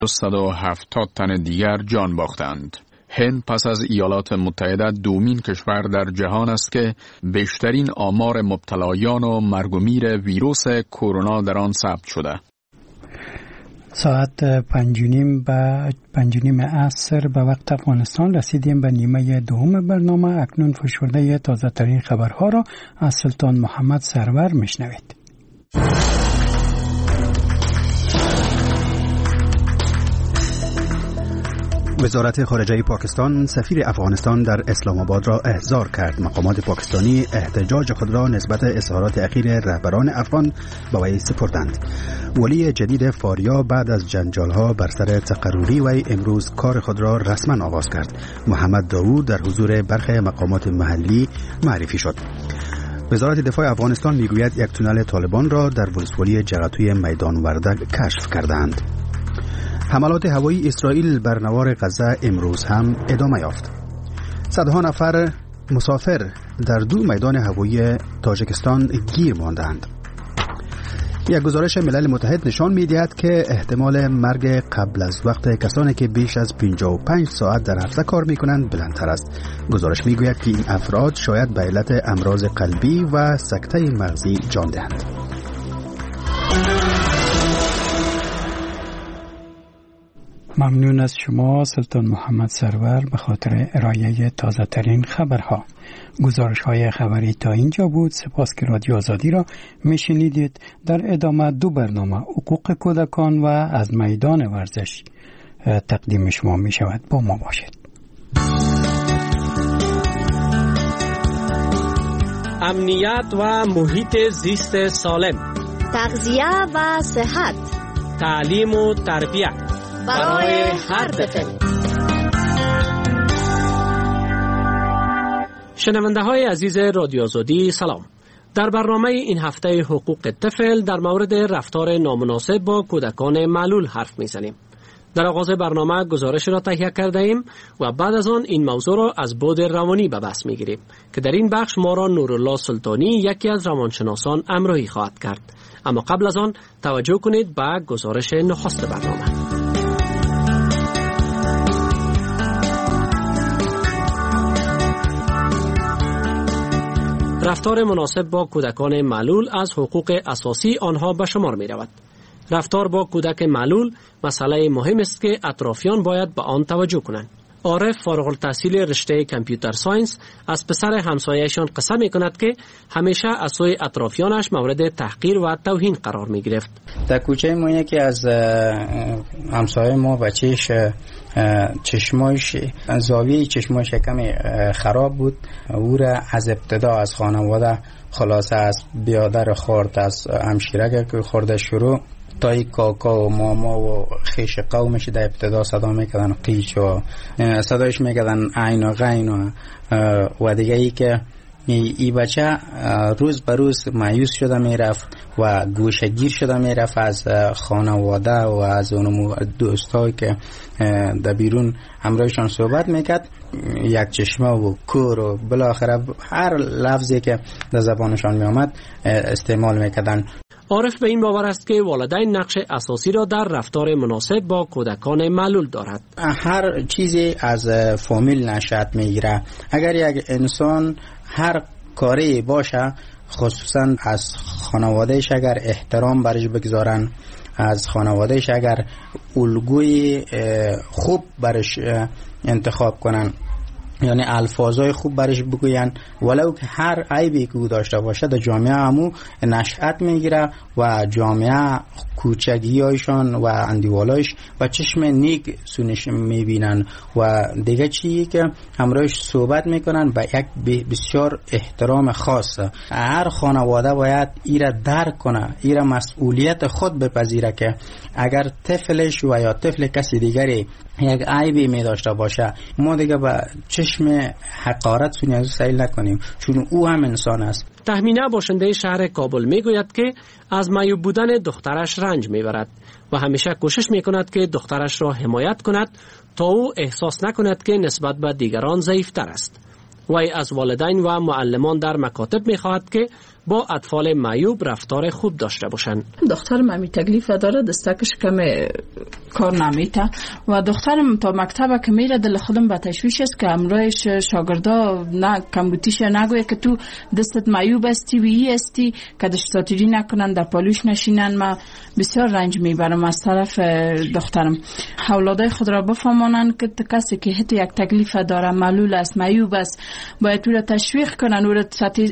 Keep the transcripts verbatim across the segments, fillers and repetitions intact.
صد و هفتاد تن دیگر جان باختند. هند پس از ایالات متحده دومین کشور در جهان است که بیشترین آمار مبتلایان و مرگ و میر ویروس کرونا در آن ثبت شده. ساعت پنج و نیم به پنج و نیم عصر به وقت افغانستان رسیدیم به نیمه دوم برنامه. اکنون فشرده تازه ترین خبرها را از سلطان محمد سرور میشنوید. وزارت خارجه پاکستان سفیر افغانستان در اسلام آباد را احضار کرد. مقامات پاکستانی احتجاج خود را نسبت اظهارات اخیر رهبران افغان به وی سپردند. ولی جدید فاریا بعد از جنجال‌ها بر سر تقرری وی امروز کار خود را رسما آغاز کرد. محمد داوود در حضور برخی مقامات محلی معرفی شد. وزارت دفاع افغانستان میگوید یک تونل طالبان را در ولسوالی جغتوی میدان وردک کشف کردند. حملات هوایی اسرائیل بر نوار غزه امروز هم ادامه یافت. صدها نفر مسافر در دو میدان هوایی تاجیکستان گیر ماندند. یک گزارش ملل متحد نشان می‌دهد که احتمال مرگ قبل از وقت کسانی که بیش از پنجاه و پنج ساعت در هفته کار می‌کنند بلندتر است. گزارش می‌گوید که این افراد شاید به علت امراض قلبی و سکته مغزی جان دهند. ممنون از شما سلطان محمد سرور به خاطر ارائه تازه ترین خبرها. گزارش های خبری تا اینجا بود. سپاس که رادیو آزادی را میشنیدید. در ادامه دو برنامه حقوق کودکان و از میدان ورزش تقدیم شما می شود. با ما باشید. امنیت و محیط زیست سالم، تغذیه و صحت، تعلیم و تربیت برای هر طفل. شنونده های عزیز رادیو آزادی سلام. در برنامه این هفته حقوق طفل در مورد رفتار نامناسب با کودکان معلول حرف میزنیم. در آغاز برنامه گزارش را تهیه کرده ایم و بعد از آن این موضوع را از بعد روانی به بحث میگیریم که در این بخش ما را نورالله سلطانی یکی از روانشناسان همراهی خواهد کرد. اما قبل از آن توجه کنید به گزارش نخست برنامه. رفتار مناسب با کودکان معلول از حقوق اساسی آنها به شمار می رود. رفتار با کودک معلول مسئله مهم است که اطرافیان باید به آن توجه کنند. عارف فارغ التحصیل رشته کامپیوتر ساینس از پسر همسایه‌شان قصه می کند که همیشه از سوی اطرافیانش مورد تحقیر و توهین قرار می گرفت. در کوچه ما یکی از همسایه ما بچهش چشماش زاویه چشماش کمی خراب بود. او را از ابتدا از خانواده خلاصه از بیادر خورد، از همشیره که خورده شروع تای کاکا و ماما و خیش قومش در ابتدا صدا میکردن قیچ و صدایش میکردن عین و غین و, و دیگه ای که ای بچه روز به روز مایوس شده میرفت و گوشه گیر شده میرفت از خانواده و از اون دوستایی که در بیرون همراهشان صحبت میکرد. یک چشمه و کور و بالاخره هر لفظی که در زبانشان میامد استعمال میکردن. عارف به این باور است که والدین نقش اساسی را در رفتار مناسب با کودکان معلول دارد. هر چیزی از فامیل نشأت میگیره. اگر یک انسان هر کاری باشه، خصوصا از خانوادهش اگر احترام برش بگذارن، از خانوادهش اگر الگوی خوب برش انتخاب کنن، یعنی الفاظای خوب برش بگوین، ولو که هر عیبی که او داشته باشه در جامعه همو نشأت میگیره و جامعه کوچگیایشان و اندیوالایش و چشم نیک سونش میبینن و دیگه چیزی که همراهش صحبت میکنن با یک بسیار احترام خاص. هر خانواده باید ایره درک کنه، ایره مسئولیت خود بپذیره که اگر طفلش و یا طفل کسی دیگری یک عیبی می داشته باشه، ما دیگه با چشم حقارت سونی از سیل نکنیم، چون او هم انسان است. تهمینه باشنده شهر کابل می گوید که از معیوب بودن دخترش رنج می برد و همیشه کوشش می کند که دخترش را حمایت کند تا او احساس نکند که نسبت به دیگران ضعیفتر است. وی از والدین و معلمان در مکاتب می خواهد که با اطفال معیوب رفتار خوب داشته باشند. دخترم همی تکلیف داره، دستکش کم کار نمیته و دخترم تا مکتب که میره دل خودم به تشویش است که امروز شاگردا نه کمبوتیش نگویه که تو دستت معیوب استی و ای استی که دشتاتیری نکنن در پالوش نشینن. ما بسیار رنج میبرم از طرف دخترم. اولادای خود را بفهمانن که کسی که حتی یک تکلیف داره، معلول است، معیوب است، باید او را تشویق کنن، او را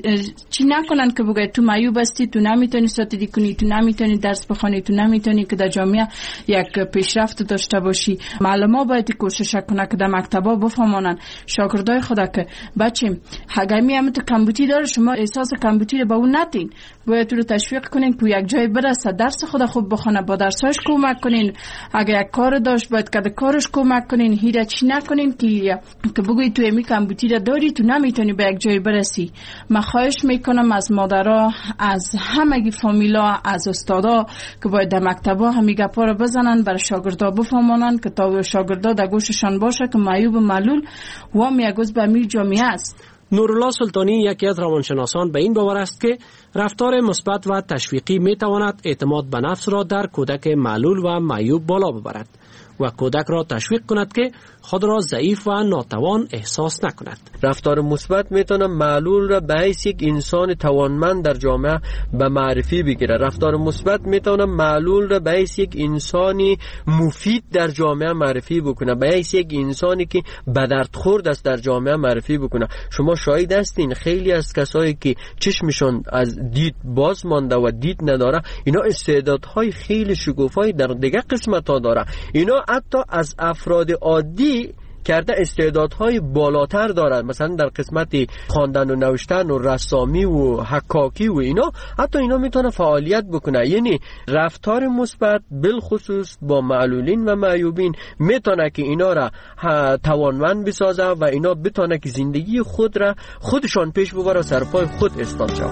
چی نکنن که بگه تو معیوب استی، تو نمیتونی ستیدی کنی، تو نمیتونی درس بخونی، تو نمیتونی که در جامعه یک پیشرفت داشته باشی. معلما باید کوشش کنه که در مکتبا بفهمانن شاگردای خدا که بچه اگر میام تو کمبوتی داره، شما احساس کمبوتی رو به اون ندین، باید رو تشویق کنین که یک جای برسه، درس خدا خوب بخونه، با درساش کمک کنین. اگر یک کار داشت باید که کارش کمک کنین، هیچ چی نکنین که که بگوی تو امی کمبوتی رو داری، تو نمیتونی به یک جای برسی. من خواهش میکنم از مادرها، از همگی فامیلا، از استادا که باید در مکتبا همین گپا رو بزنن، برای شاگردا بفهمونن که تا شاگردا در گوششان باشه که معیوب و معلول و میگوز به می جامعه است. نورالله سلطانی یکی از روانشناسان به این باور است که رفتار مثبت و تشویقی می تواند اعتماد به نفس را در کودک معلول و معیوب بالا ببرد و کودک را تشویق کند که خود را ضعیف و ناتوان احساس نکند. رفتار مثبت میتونه معلول را به حیث یک انسان توانمند در جامعه به معرفی بگیره. رفتار مثبت میتونه معلول را به حیث یک انسانی مفید در جامعه معرفی بکنه، به حیث یک انسانی که به درد خورد است در جامعه معرفی بکنه. شما شاهد هستین خیلی از کسایی که چشمشون از دید باز مانده و دید نداره، اینا استعدادهای خیلی شگوفایی در دیگه قسمت‌ها داره. اینا حتی از افراد عادی کرده استعدادهای بالاتر دارد، مثلا در قسمت خواندن و نوشتن و رسامی و حکاکی و اینا، حتی اینا میتونه فعالیت بکنه. یعنی رفتار مثبت بالخصوص با معلولین و معیوبین میتونه که اینا را توانمند بسازه و اینا بتونه که زندگی خود را خودشان پیش ببره، سرپای خود استاد شود.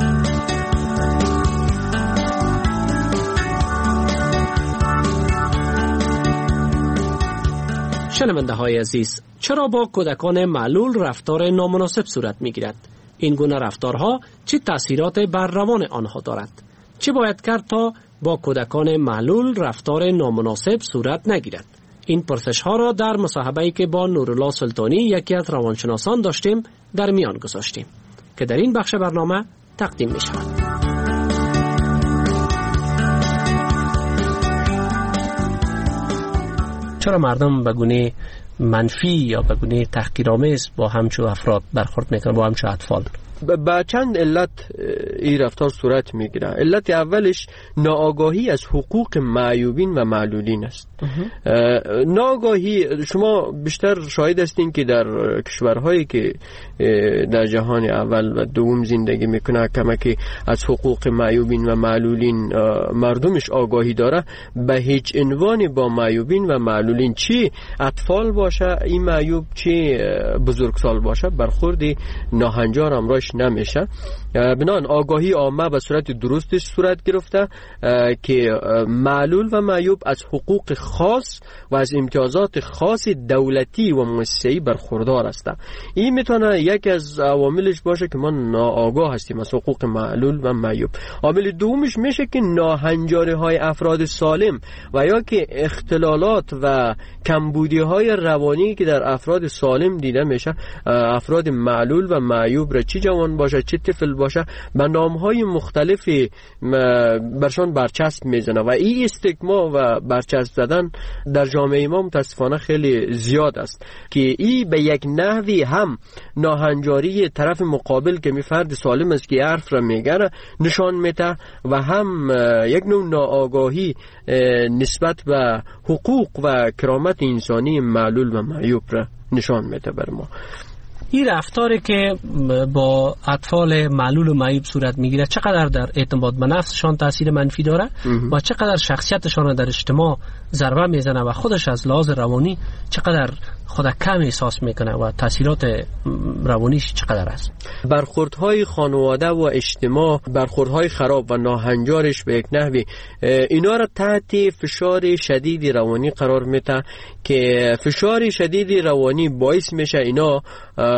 شنونده های عزیز، چرا با کودکان معلول رفتار نامناسب صورت می گیرد؟ این گونه رفتارها چه تأثیرات بر روان آنها دارد؟ چه باید کرد تا با کودکان معلول رفتار نامناسب صورت نگیرد؟ این پرسش ها را در مصاحبه‌ای که با نورالله سلطانی یکی از روانشناسان داشتیم در میان گذاشتیم که در این بخش برنامه تقدیم می شود. چرا مردم به گونه منفی یا به گونه تحقیرآمیز با همچو افراد برخورد میکنن، با همچو اطفال؟ با چند علت این رفتار صورت میگیره. علت اولش ناآگاهی از حقوق معیوبین و معلولین است. ناآگاهی، شما بیشتر شاهد هستین که در کشورهایی که در جهان اول و دوم زندگی میکنه کمکی از حقوق معیوبین و معلولین مردمش آگاهی داره، به هیچ عنوان با معیوبین و معلولین، چی اطفال باشه این معیوب، چی بزرگسال باشه، برخورد ناهنجار امراش نمیشه. بنابراین آگاهی عامه به صورت درستش صورت گرفته که معلول و معیوب از حقوق خاص و از امتیازات خاص دولتی و مؤسسه‌ای برخوردار هستند. این میتونه یکی از عواملش باشه که ما ناآگاه هستیم از حقوق معلول و معیوب. عامل دومش میشه که ناهنجاری های افراد سالم و یا که اختلالات و کمبودی های روانی که در افراد سالم دیده میشه، افراد معلول و معیوب را چه جوان باشه چه طفل باشه به نامهای مختلفی برشان برچسب میزنه و این استیگما و برچسب زدن در جامعه ما متاسفانه خیلی زیاد است که این به یک نحوی هم ناهنجاری طرف مقابل که می فرد سالم است که حرف را میگه نشان میده و هم یک نوع ناآگاهی نسبت به حقوق و کرامت انسانی معلول و معیوب را نشان میده بر ما. این رفتاری که با اطفال معلول و معیوب صورت میگیره چقدر در اعتماد به نفسشان تاثیر منفی داره و چقدر شخصیتشان در اجتماع ضربه میزنه و خودش از لحاظ روانی چقدر خود کم احساس میکنه و تاثیرات روانیش چقدر است؟ برخوردهای خانواده و اجتماع، برخوردهای خراب و ناهنجارش به یک نحوی اینا را تحت فشار شدید روانی قرار میده که فشار شدید روانی باعث میشه اینا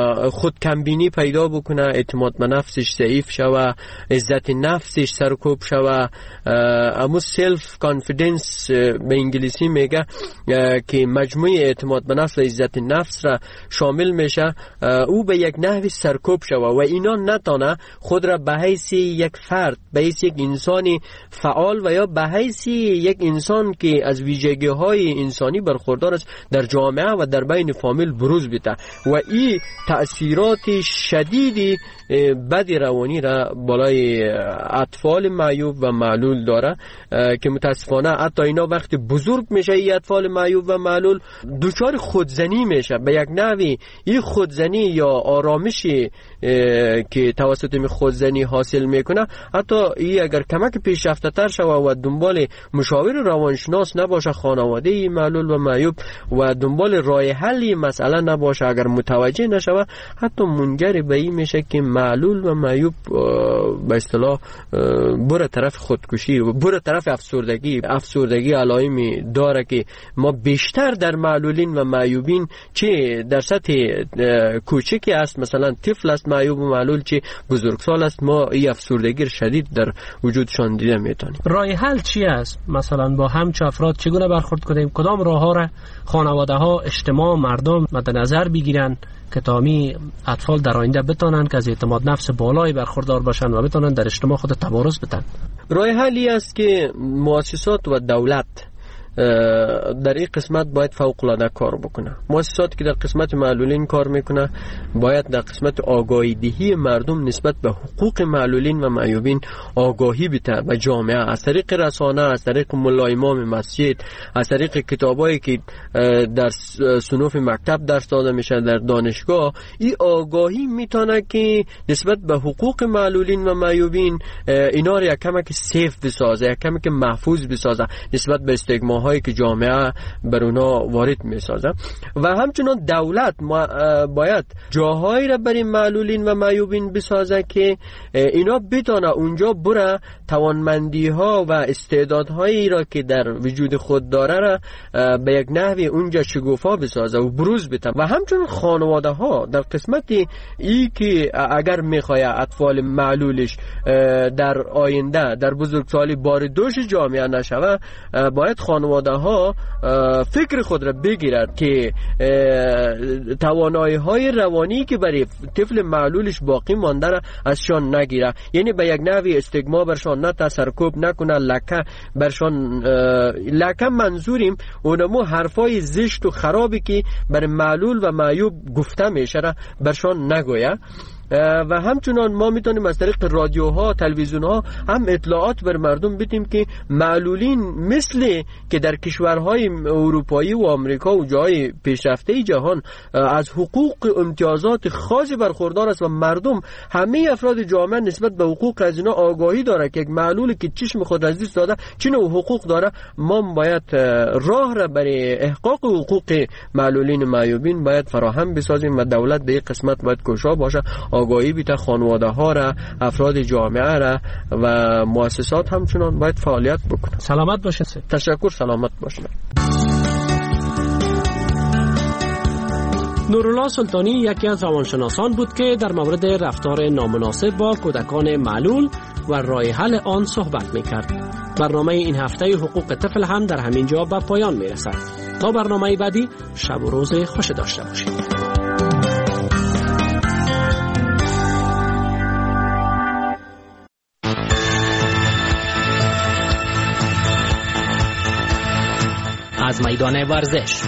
خود کمبینی پیدا بکنه، اعتماد به نفسش ضعیف شوه، عزت نفسش سرکوب شوه، امو سلف کانفیدنس به انگلیسی میگه که مجموعه اعتماد به نفس و عزت نفس را شامل میشه، او به یک نحوی سرکوب شوه و اینا نتانه خود را به حیث یک فرد، به حیث یک انسانی فعال و یا به حیث یک انسان که از ویژگی های انسانی برخوردار است در جامعه و در بین فامیل بروز بده و این تأثیرات شدیدی بدی روانی را بالای اطفال معیوب و معلول داره که متاسفانه حتی اینا وقتی بزرگ میشه این اطفال معیوب و معلول دچار خودزنی میشه. به یک نحوی این خودزنی یا آرامشی که توسط می خودزنی حاصل میکنه، حتی این اگر کمک پیشرفته تر شوه و دنبال مشاور روانشناس نباشه خانواده معلول و معیوب و دنبال راه حلی مسئله نباشه، اگر متوجه نشوه، حتی منجر به این میشه که معلول و معیوب به اصطلاح بره طرف خودکشی و بره طرف افسردگی. افسردگی علائمی داره که ما بیشتر در معلولین و معیوبین چه در سطح کوچکی است، مثلا طفل است معیوب و معلول، چه بزرگسال است، ما این افسردگی شدید در وجودشان دیده میتونیم. راه حل چی است؟ مثلا با همچه افراد چگونه برخورد کنیم؟ کدام راه ها را خانواده ها، اجتماع، مردم مد نظر بگیرن که تامی اطفال در آینده بتونن که از اعتماد نفس بالایی برخوردار باشن و بتونن در اجتماع خود تبارز بدن؟ راه حلی است که مؤسسات و دولت در این قسمت باید فوق العاده کار بکنه. مؤسساتی که در قسمت معلولین کار میکنه باید در قسمت آگاهی دهی مردم نسبت به حقوق معلولین و معیوبین آگاهی بده به جامعه، از طریق رسانه، از طریق ملا امام مسجد، از طریق کتابایی که در صنوف مکتب درس داده میشه در دانشگاه. این آگاهی میتونه که نسبت به حقوق معلولین و معیوبین اینا رو یک کمک سیف بسازه، یک کمک محفوظ بسازه نسبت به استگما هایی که جامعه بر اونا وارد می سازه. و همچنان دولت باید جاهایی را برای معلولین و معیوبین بسازه که اینا بتونه اونجا بره توانمندی ها و استعدادهایی را که در وجود خود داره را به یک نحوی اونجا شگوفا بسازه و بروز بده. و همچنان خانواده ها در قسمت ای که اگر میخواه اطفال معلولش در آینده در بزرگسالی بار دوش جامعه نشوه، باید خانواده ها فکر خود را بگیرد که توانایی های روانی که برای طفل معلولش باقی مانده را ازشان نگیره، یعنی به یک نحوی استگما برشان نه تسرکوب نکنه، لکه برشان لکه منظوریم اونمو حرفای زشت و خرابی که برای معلول و معیوب گفته میشه را برشان نگویه. و همچنان ما میتونیم از طریق رادیوها، تلویزیونها هم اطلاعات بر مردم بدیم که معلولین مثل که در کشورهای اروپایی و آمریکا و جای پیشرفته جهان از حقوق امتیازات خاص برخوردار است و مردم، همه افراد جامعه نسبت به حقوق از اینا آگاهی داره که یک معلول که چشم خود از دست داده چه نوع حقوق داره. ما باید راه را برای احقاق حقوق معلولین معیوبین باید فراهم بسازیم و دولت به این قسمت باید کوشا باشه، آگاهی بیت خانواده ها را، افراد جامعه را و مؤسسات همچنان باید فعالیت بکنه. سلامت باشید. تشکر. سلامت باشید. نورالله سلطانی یکی از روانشناسان بود که در مورد رفتار نامناسب با کودکان معلول و راه حل آن صحبت می‌کرد. برنامه این هفته حقوق طفل هم در همین جا به پایان می‌رسد. تا برنامه بعدی، شب و روز خوش داشته باشید. از میدان ورزش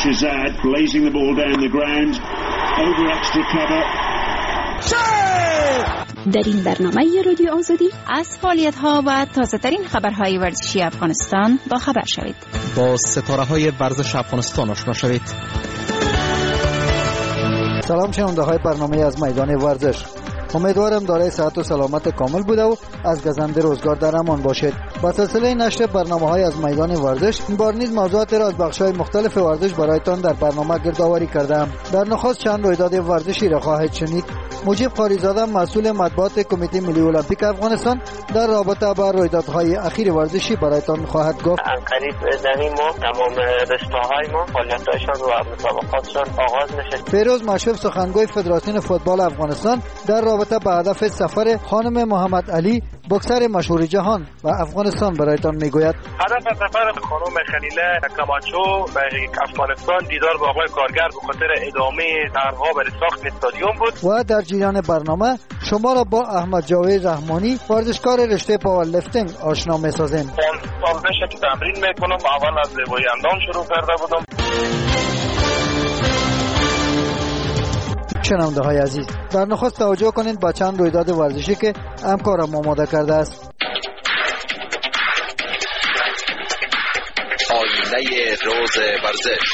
در این برنامه رادیو آزادی از فعالیت‌ها و تازه‌ترین خبرهای ورزشی افغانستان با خبر شوید. با ستاره‌های ورزش افغانستان آشنا شوید. سلام شنونده‌های برنامه از میدان ورزش. امیدوارم دارای صحت و سلامت کامل بوده و از گزنده روزگار در امان باشید. با سلسله نشر برنامه‌های از میدان ورزش این بار نیز موضوعات را از بخش‌های مختلف ورزش برایتان در برنامه گردآوری کردم. در نخست چند رویداد ورزشی را خواهید شنید. مجیب قاریزاده مسئول مطبوعات کمیته ملی المپیک افغانستان در رابطه با رویدادهای اخیر ورزشی برایتان خواهد گفت. قریب در این ماه تمام رشته‌های ما فعالیت‌هایشان و مسابقاتشان آغاز میشه. فیروز مشوف سخنگوی فدراسیون فوتبال افغانستان در رابطه با هدف سفر خانم محمد علی بوکسر مشهور جهان و افغانستان برایتان میگوید. هدف سفر خانم خلیله کماچو به افغانستان دیدار با آقای کارگر به خاطر ادامه طرح‌ها برای ساخت استادیوم بود. و در جریان برنامه شما را با احمد جاوید رحمانی ورزشکار رشته پاور لیفتینگ آشنا می‌سازیم. سال بشه که تمرین میکنم. اول از زیبایی اندام شروع کرده بودم. شنونده های عزیز، در نخست توجه کنید با چند رویداد ورزشی که همکارم آماده کرده است. آینه روز ورزش.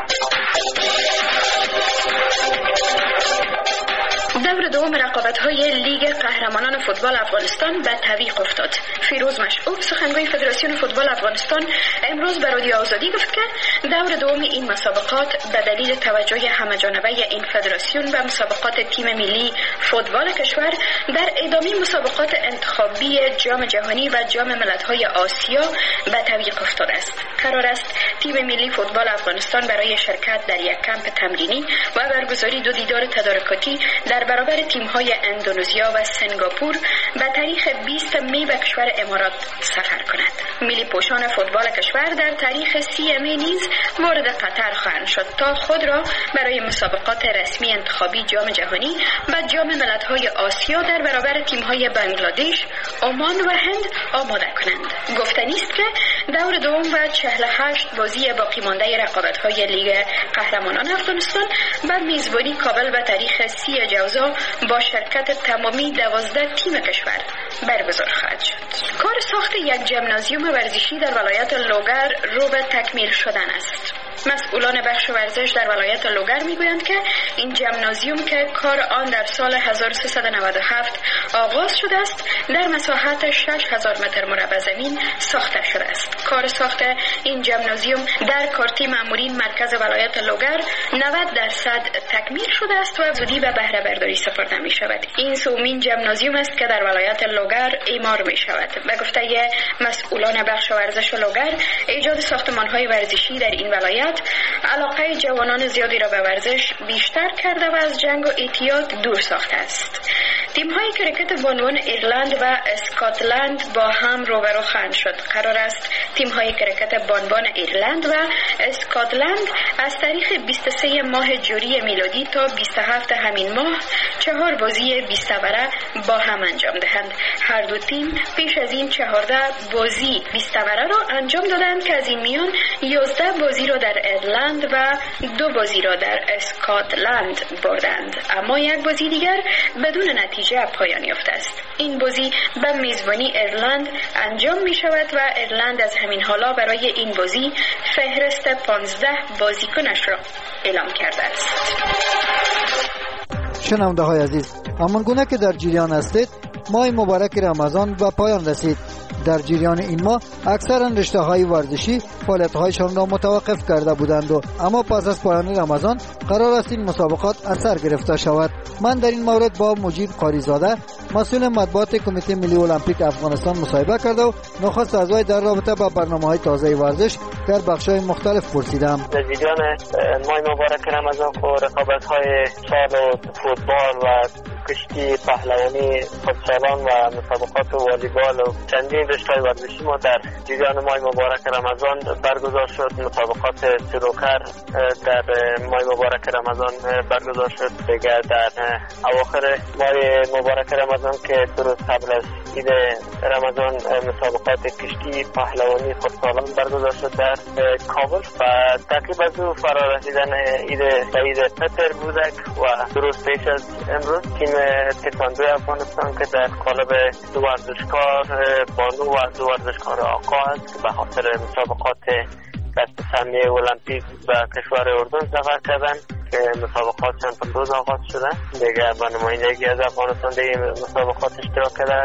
دور دوم رقابت‌های لیگ قهرمانان فوتبال افغانستان به تعویق افتاد. فیروز مشعوب سخنگوی فدراسیون فوتبال افغانستان امروز به رادیو آزادی گفت که دور دوم این مسابقات به دلیل توجه همه‌جانبه این فدراسیون به مسابقات تیم ملی فوتبال کشور در ادامه مسابقات انتخابی جام جهانی و جام ملت‌های آسیا به تعویق افتاده است. قرار است تیم ملی فوتبال افغانستان برای شرکت در یک کمپ تمرینی و برگزاری دو دیدار تدارکاتی در برابر تیم‌های اندونزیا و سنگاپور به تاریخ بیست می به کشور امارات سفر کند. ملی پوشان فوتبال کشور در تاریخ سی می نیز وارد قطر خواهند شد تا خود را برای مسابقات رسمی انتخابی جام جهانی و جام ملت‌های آسیا در برابر تیم‌های بنگلادش، عمان و هند آماده کنند. گفتنی است که دور دوم و چهل و هشت بازی باقی مانده رقابت‌های لیگ قهرمانان افغانستان به میزبانی کابل به تاریخ سی جوزا با شرکت تمامی دوازده تیم کشور برگزار خواهد شد. کار ساخت یک ژیمنازیوم ورزشی در ولایت لوگر رو به تکمیل شدن است. مسئولان بخش ورزش در ولایت لوگر میگویند که این ژیمنازیوم که کار آن در سال هزار و سیصد و نود و هفت آغاز شده است در مساحت شش هزار متر مربع زمین ساخته شده است. کار ساخت این ژیمنازیوم در کارتی مامورین مرکز ولایت لوگر نود درصد تکمیل شده است و زودی به بهره برداری سپرده می شود. این سومین ژیمنازیوم است که در ولایت لوگر اعمار می شود. به گفته مسئولان بخش ورزش لوگر، ایجاد ساختمان‌های ورزشی در این ولایت علاقه جوانان زیادی را به ورزش بیشتر کرده و از جنگ و اعتیاد دور ساخته است. تیم‌های کرکت بانوان ایرلند و اسکاتلند با هم روبرو خواهند شد. قرار است تیم‌های کرکت بانوان ایرلند و اسکاتلند از تاریخ بیست و سه ماه جوری میلادی تا بیست و هفت همین ماه چهار بازی بیست اوره با هم انجام دهند. هر دو تیم پیش از این چهارده بازی بیست اوره را انجام دادند که از این میان یازده بازی را در ایرلند و دو بازی را در اسکاتلند بردند، اما یک بازی دیگر بدون نتیجه پایان یافته است. این بازی به میزبانی ایرلند انجام می شود و ایرلند از همین حالا برای این بازی فهرست پانزده بازیکنش را اعلام کرده است. شنونده های عزیز، همان گونه که در جریان هستید، ماه مبارک رمضان به پایان رسید. در جریان این ماه اکثر رشته های ورزشی فعالیت هایشان را متوقف کرده بودند و اما پس از پایان رمضان قرار است این مسابقات از سر گرفته شود. من در این مورد با مجیب قاریزاده مسئول مطبوعات کمیته ملی المپیک افغانستان مصاحبه کرده و نخست از وی در رابطه با برنامه‌های تازه ورزش در بخش‌های مختلف پرسیدم. در جریان ماه مبارک رمضان و رقابت‌های سال و فوتبال و کشتی پهلوانی فوتسالان و مسابقات والیبال و چندین رشته ورزشی ما در جریان ماه مبارک رمضان برگزار شد. مسابقات سنوکر در ماه مبارک رمضان برگزار شد. دیگر در اواخر ماه مبارک رمضان که درست قبل از عید رمضان مسابقات کشتی پهلوانی فوتسالان برگزار شد در کابل و تقریبا از او فرا رسیدن عید عید فطر بودک و درست پیش از امروز تیم تکواندو افغانستان که در قالب دو ورزشکار بانو و دو ورزشکار آقا است که به خاطر مسابقات دست سهمیه المپیک به کشور اردن سفر کردن که مسابقات چند روز آغاز شده. دیگه به نمایندگی از افغانستان در مسابقات اشتراک کرده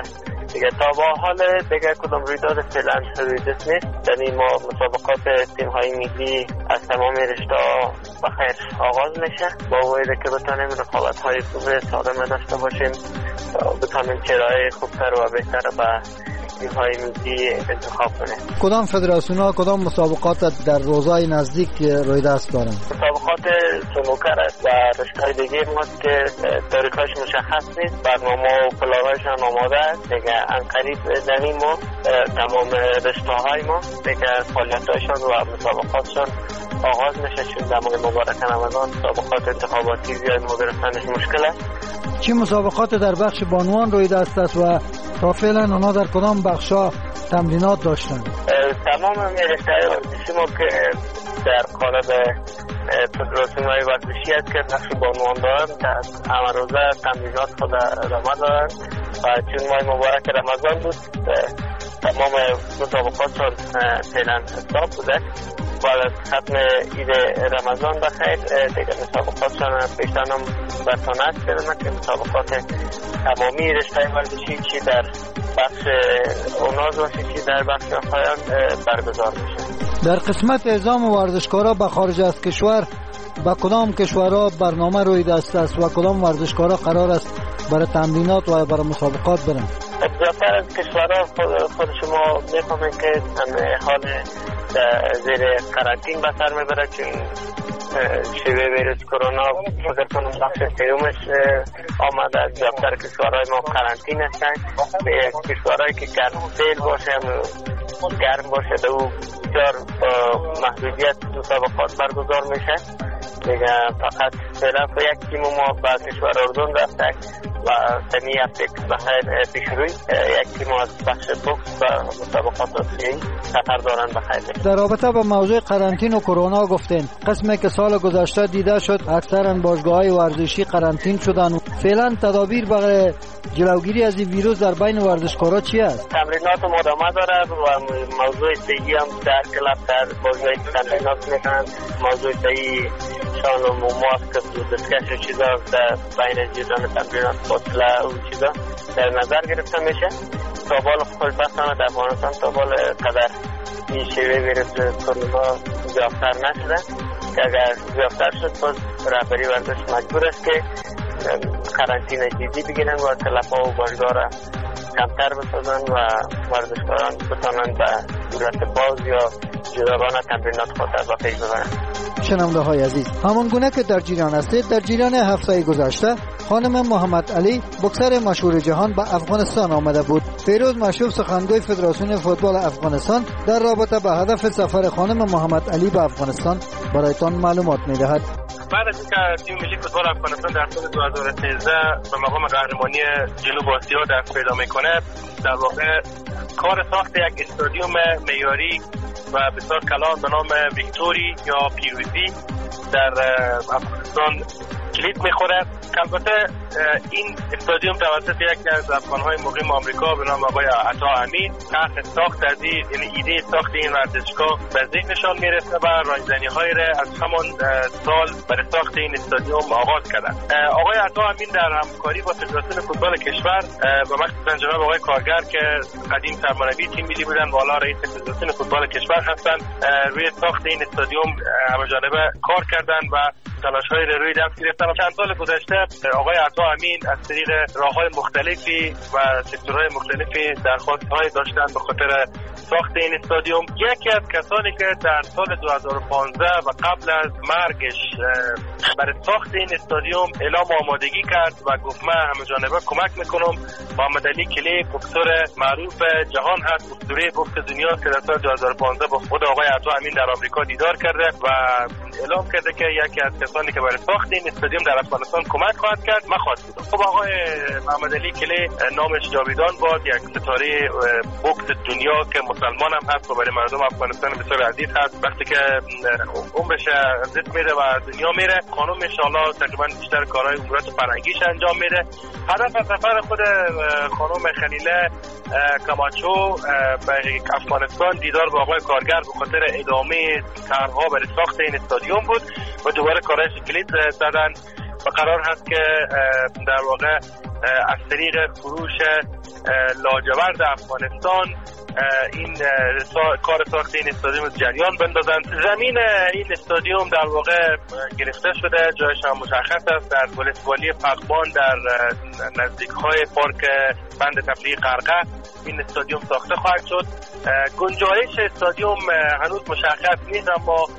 دیگه تا با حال دیگه کدام رویداد فعلا حدودی نیست. یعنی ما مسابقات تیم های ملی از تمام رشته بخیر آغاز میشه با وجودی که بتونیم رقابت های خوب سالم داشته باشیم، بتونیم چهره‌های خوبتر و بهتر به تیم های ملی انتخاب کنیم. کدام فدراسیون ها کدام مسابقات در روزهای نزدیک روی دست دارن؟ مسابقات سنوکر است و رشته‌های دیگه ما که تاریخش مشخص نیست، برنامه و پلان‌هاشون آماده است. دیگه انقریب زمین ما تمام رشته‌های ما دیگه فعالیت‌هاشون و مسابقاتشون آغاز میشه، چون در ماه مبارک رمضان مسابقات انتخاباتی زیاد مدرسانش مشکل است. چه مسابقات در بخش بانوان روی دست است و تا فعلا اونا در کدام بخشا تمرینات داشتن؟ تمام رشته‌های ورزشی ما که در قالب فدراسیون های ورزشی است که بخش بانوان دارند در همه روزه تمرینات خود ادامه دارند و چون ماه مبارک رمضان بود تمام مسابقات فعلا استاپ بوده. بعد از ختم عید رمضان بخیر دیگه مسابقاتشان پیشتر هم برتانت کردن که مسابقات تمامی رشته ورزشی چی در بخش اوناز باشه چی در بخش پایان برگزار میشه. در قسمت اعزام ورزشکارا به خارج از کشور با کدام کشورها برنامه روی دست است و کدام ورزشکارا قرار است برای تمرینات و برای مسابقات برن؟ زیادتر از کشورها خود شما میفهمید که حال زیر قرنطین به سر میبره، چون شیوه ویروس کرونا فکر کنم بخش سیومش آمده. زیادتر کشورهای ما قرنطین هستن. به کشورهایی که گرم سیل باشه گرم باشه در او بسیار محدودیت مسابقات برگزار میشه. دیگه فقط فعلا با یک تیم ما به کشور اردن رفته و سمی هفته بخیر پیش روی یک تیم از بخش بوکس و مسابقات آسیایی سفر دارن بخیر. در رابطه با موضوع قرنطین و کرونا گفتین، قسمی که سال گذشته دیده شد اکثرا باشگاه‌های ورزشی قرنطین شدن. فعلا تدابیر برای جلوگیری از این ویروس در بین ورزشکارا چی است؟ تمرینات مداوم داره و موضوع صحی هم در کلاب در باشگاه تمرینات میکنن. موضوع صحی شان و ماسک و دستکش و چیزا در بین جیران تمرینات فاصله و چیزا در نظر گرفته میشه. تا بال خوشبختانه در افغانستان تا بال قدر این شیوه ویروس کرونا زیادتر نشده که اگر زیادتر شد باز رهبری ورزش مجبور است که قرنطینه جدی بگیرن و کلب‌ها و باشگاه را کمتر بسازن و ورزشکاران بتانن به صورت باز یا جداگانه تمرینات خود را پیش ببرن. شنونده های عزیز، همان گونه که در جریان هستید، در جریان هفته گذشته خانم محمد علی بوکسر مشهور جهان به افغانستان آمده بود. فیروز مشوف سخنگوی فدراسیون فوتبال افغانستان در رابطه به هدف سفر خانم محمد علی به افغانستان برایتان معلومات می‌دهد. بعد از اینکه تیم ملی فوتبال افغانستان در سال دو هزار و سیزده به مقام قهرمانی جنوب آسیا دست پیدا میکنه، در واقع کار ساخت یک استادیوم معیاری و بسیار کلان به نام ویکتوری یا پیروزی در افغانستان کلید میخوره. البته این استادیوم توسط یکی از افغان‌های مقیم آمریکا به نام آقای عطا امین طرح ساخت از این، یعنی ایده ساخت این ورزشگاه به ذهنشان میرسه و راهزنی‌هایی را از همان سال برای ساخت این استادیوم آغاز کردند. آقای عطا امین در همکاری با فدراسیون فوتبال کشور و مخصوصا جناب آقای کارگر که قدیم سرمربی تیم ملی بودند و حالا رئیس فدراسیون فوتبال کشور هستند، روی ساخت این استادیوم همه‌جانبه کار کردند و تلاش‌های را روی دست گرفتن. چند سال گذشته آقای عطا امین از طریق راه‌های مختلفی و سکتورهای مختلفی درخواست‌های داشتند به خاطر ساخت این استادیوم. یکی از کسانی که در سال دو هزار و پانزده و قبل از مرگش برای ساخت این استادیوم اعلام آمادگی کرد و گفت من همه‌جانبه کمک میکنم. محمد علی کلی بوکسور معروف جهان هست، اسطوره بوکس دنیا که در سال دو هزار و پانزده با خود آقای عطا امین در آمریکا دیدار کرده و اعلام کرده که یکی از کسانی که برای ساخت این استادیوم در افغانستان کمک خواهد کرد من خواهد بود. خب آقای محمد علی کلی نامش جاویدان باد، یک ستاره بوکس دنیا که مسلمان هم هست و برای مردم افغانستان بسیار عزیز هست. وقتی که عمرش از دست میره و از دنیا میره، خانم ان شاء الله تقریبا بیشتر کارهای عمرت و فرهنگیش انجام میده. هدف از سفر خود خانم خلیله کاماچو به افغانستان دیدار با آقای کارگر به خاطر ادامه طرح‌ها برای ساخت این استادیوم بود و دوباره کارش کلید زدن و قرار هست که در واقع از طریق فروش لاجورد افغانستان این کار ساخت این استادیوم جریان بندازند. زمین این استادیوم در واقع گرفته شده، جایش هم مشخص است، در ولسوالی پغبان در نزدیک‌های پارک بند تفریحی قرقه این استادیوم ساخته خواهد شد. گنجایش استادیوم هنوز مشخص نیست، اما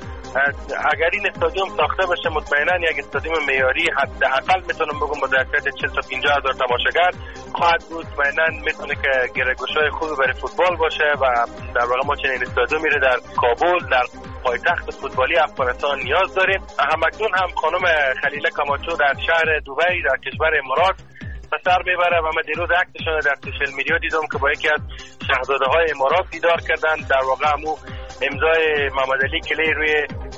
اگر این استادیوم ساخته بشه مطمئنا یک استادیوم معیاری حداقل میتونم بگم با ظرفیت چهل تا پنجاه هزار تماشاگر خواهد بود. مطمئنا میتونه که گره‌گشای خوبی برای فوتبال باشه و در واقع ما چنین استادیومی رو در کابل در پایتخت فوتبالی افغانستان نیاز داریم. همکنون هم خانم خلیله کاماچو در شهر دبی در کشور امارات به سر میبره و من دیروز عکسشون در سوشال میدیا دیدم که با یکی از شاهزاده های امارات دیدار کردن. در واقع همو امضای محمد علی کلی روی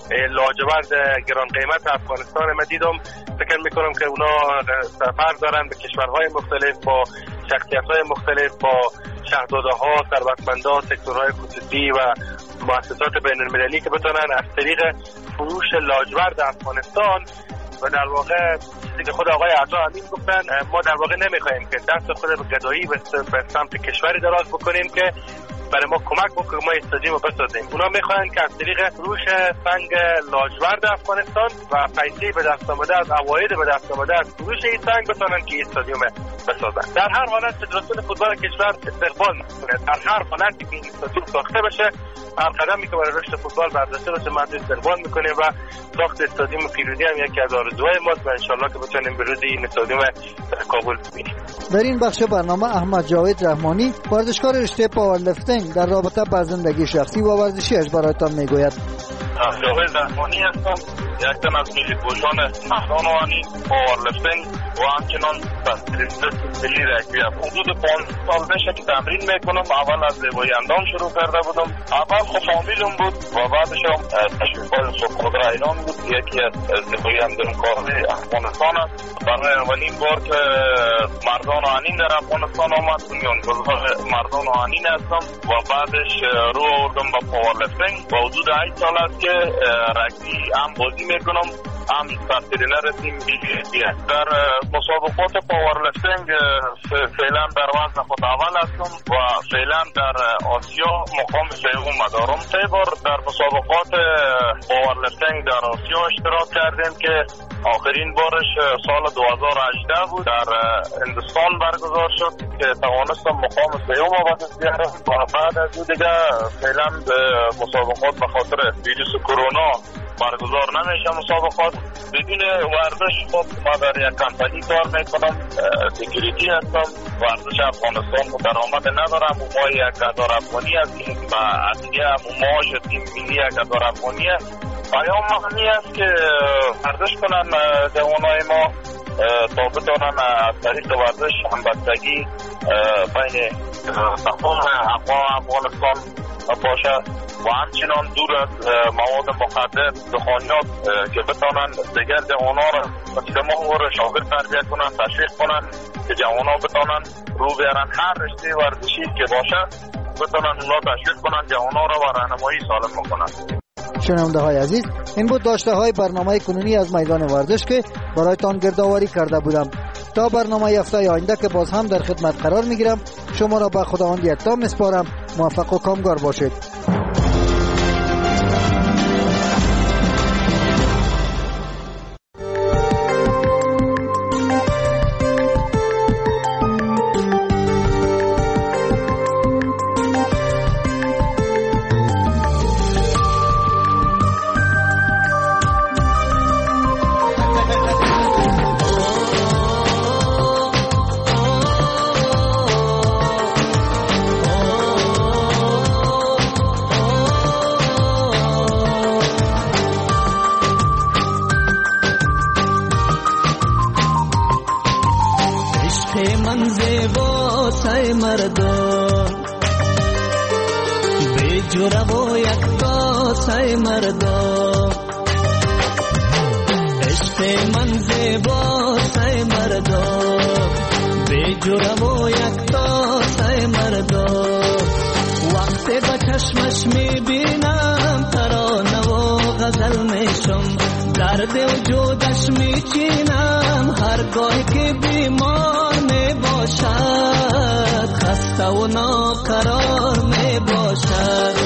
لاجورد گران قیمت افغانستان من دیدم. فکر میکنم که اونا سفر دارن به کشورهای مختلف با شخصیت‌های مختلف، با شاهزاده ها، ثروتمندان، سکتورهای خصوصی و مؤسسات بین المللی که بتونن از طریق فروش لاجورد افغانستان و در واقع چیزی که خود آقای عطا امین گفتن، ما در واقع نمیخوایم که دست خود به گدایی به سمت کشوری دراز بکنیم که برای ما کمک بکنه ما استادیوم رو بسازیم. اونا میخواین که از طریق فروش سنگ لاجورد افغانستان و پیسه به دست آمده از عواید به دست آمده از فروش این سنگ بتونن که استادیوم بسازن. در هر حالت فدراسیون فوتبال کشور استقبال میکنه. در هر حالتی که این استادیوم ساخته بشه، هر قدمی که برای رشد فوتبال برداشته بشه ما استقبال میکنیم و ساخت استادیوم پیروزی هم یکی از آرزوهای ماست و ان شاء الله که بتونیم به روز این استادیوم کابل ببینیم. در این بخش برنامه احمد جاوید رحمانی، ورزشکار رشته پاورلیفتینگ، در رابطه با زندگی شخصی و ورزشیش برایتان میگوید. جاوید رحمانی هستم، یک تن از ملی‌پوشان مردان وانی پاورلیفتینگ و همچنان تحصیلات ملی رگبی. حدود پنج سال میشه که تمرین میکنم. اول از زیبایی اندام شروع کرده بودم. اول خب فامیلم بود و بعدش هم تشویق‌های سرخودره ایران بود، یکی از زیبایی اندام کارهای افغانستان است. برای اولین بار که مردان آهنین در افغانستان آمد، بنیانگذار مردان آهنین هستم و بعدش رو آوردم با پاورلیفتینگ و حدود هشت سال است که رگبی هم بازی میکنم، هم سرترینر تیم ملی. در مسابقات پاورلیفتینگ فعلا در وزن خود اول هستم و فعلا در آسیا مقام سوم دارم. سه بار در مسابقات پاورلیفتینگ در آسیا اشتراک کردیم که آخرین بارش سال دو هزار و هجده بود، در هندوستان برگزار شد که توانستم مقام سوم به دست بیارم و بعد از اون دیگه فعلا مسابقات به خاطر ویروس کرونا برگزار نمیشه. مسابقات بدون ورزش، خب ما در یک کمپانی کار میکنم، سکیوریتی هستم. ورزش افغانستان درآمد ندارم و ما یک هزار افغانی هستیم و عدیه معاش تیم ملی یک هزار افغانی است. پیام مهمی است که ورزش کنن جوانای ما تا بتونن از طریق ورزش همبستگی بین تمام اقوام افغانستان باشه و همچنان دور از مواد مخدر، دخانیات که بتونن دیگر جوانا را مثل ما و شاگرد تربیت کنن، تشویق کنن که جوانا بتونن رو بیارن هر رشته ورزشی که باشه بتونن اونا تشویق کنن جوانا را و راهنمایی سالم بکنن. شنونده های عزیز، این بود داشته های برنامه کنونی از میدان ورزش که برایتان گردآوری کرده بودم. تا برنامه هفته آینده که باز هم در خدمت قرار میگیرم، شما را به خداوند یکتا میسپارم. موفق و کامگار باشید. درد وجودش میچینم هر گاهی که بیمار خسته و ناقرار می باشد.